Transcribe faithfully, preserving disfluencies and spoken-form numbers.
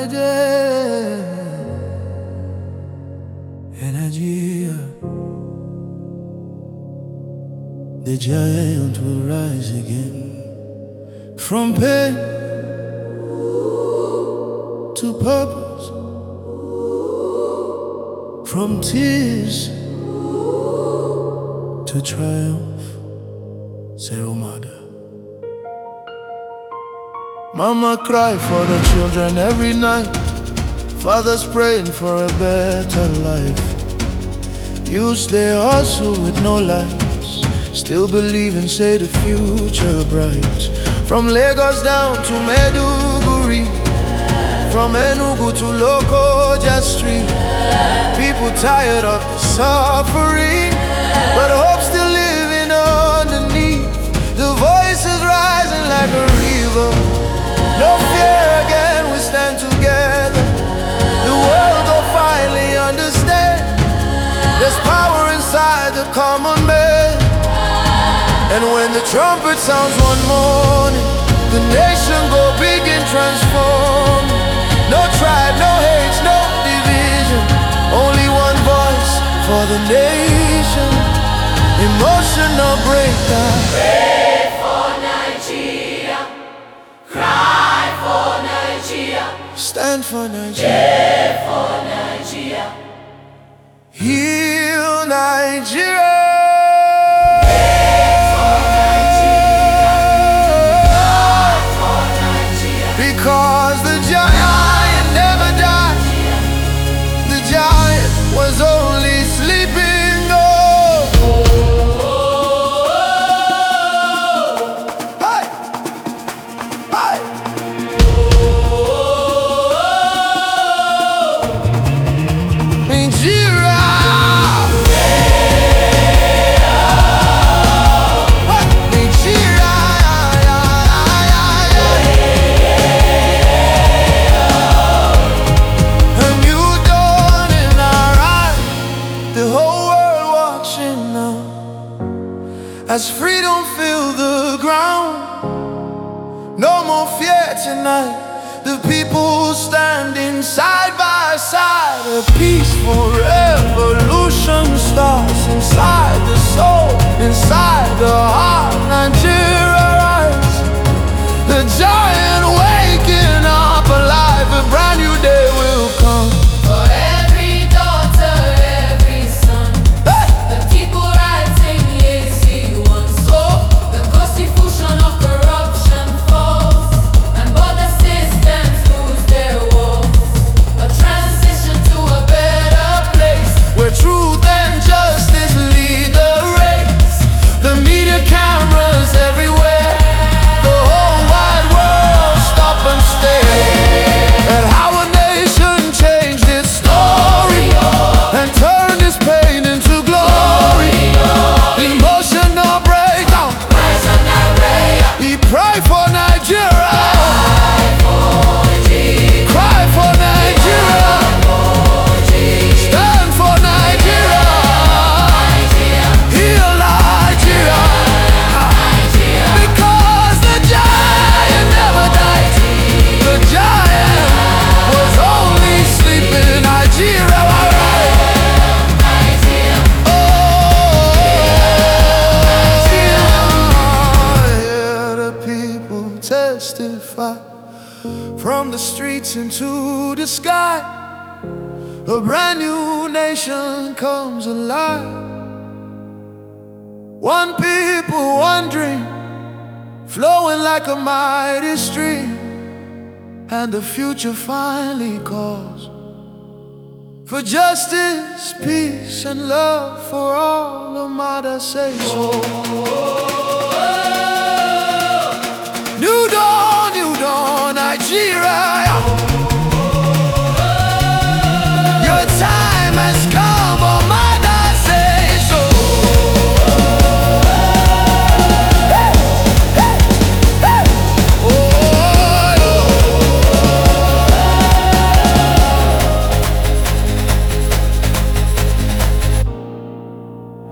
day in Nigeria, the giant will rise again from pain to purpose, from tears to triumph. Say, oh, mother. Mama cry for the children every night. Father's praying for a better life. You stay hustle with no lights, still believe and say the future bright. From Lagos down to Maiduguri, from Enugu to Lokoja Street, people tired of the suffering, but hope still living underneath. The voices rising like a river. No fear again, we stand together. The world will finally understand there's power inside the common man. And when the trumpet sounds one morning, the nation go big and transform. No tribe, no hate, no division, only one voice for the nation. Emotional breakdown. Pray for Nigeria, cry for Nigeria, Stand for Nigeria, pray for Nigeria, heal Nigeria. pray for Nigeria, cry for Nigeria, Because the giant never died, the giant was only sleeping. Oh, hey, hey. Nigeria, Nigeria, a new dawn in our eyes, the whole world watching now, as freedom fill the ground. No more fear tonight, the people standing side by side. A peaceful revolution starts inside the soul, inside the heart. Nigeria rise, the giant waking up alive. A brand new day will come. for every daughter, every son, Hey! the people rising, yes, he wants. So the constitution of corruption falls, and border systems lose their walls. A transition to a better place, Where truth and justice lead the race. The media cameras everywhere, the whole wide world stop and stare at how a nation changed its story and turned its pain into glory. Emotional breakdown. We pray for Nigeria. Cry for Nigeria. Stand for Nigeria. Heal Nigeria. Because the giant never died. The giant was only sleeping. Nigeria, alright. Oh, hear the people testify from the streets into the sky. A brand new nation comes alive. One people, one dream, flowing like a mighty stream. And the future finally calls for justice, peace, and love for all. No matter say so.